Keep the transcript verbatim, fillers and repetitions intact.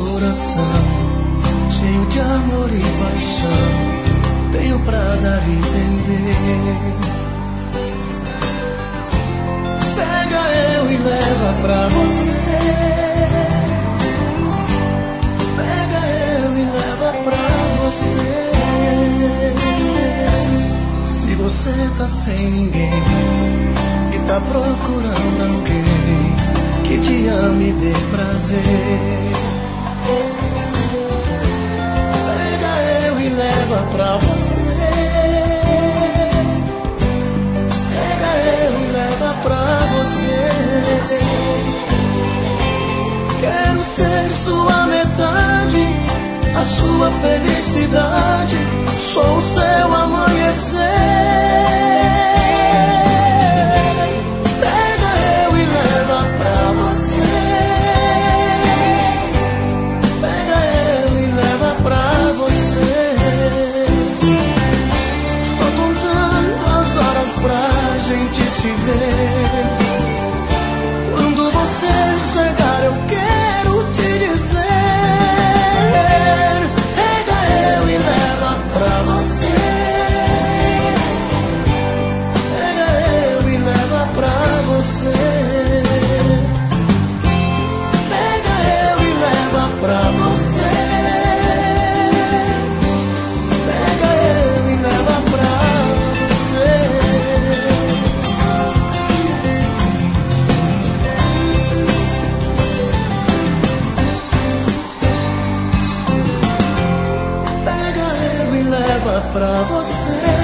coração cheio de amor e paixão, tenho pra dar e vender. Pega eu e leva pra você. Pega eu e leva pra você. Se você tá sem ninguém e tá procurando alguém que te ame e dê prazer, pega eu e leva pra você. Pega eu e leva pra você. Quero ser sua metade, a sua felicidade, sou o seu amanhecer. Pega eu e leva pra você. Pega eu e leva pra você. Estou contando as horas pra gente se ver. Quando você chegar eu quero te dizer, pega eu e leva pra você. Pega eu e leva pra você. Pega eu e leva pra você. Pega eu e leva pra você. Pega eu e leva pra você.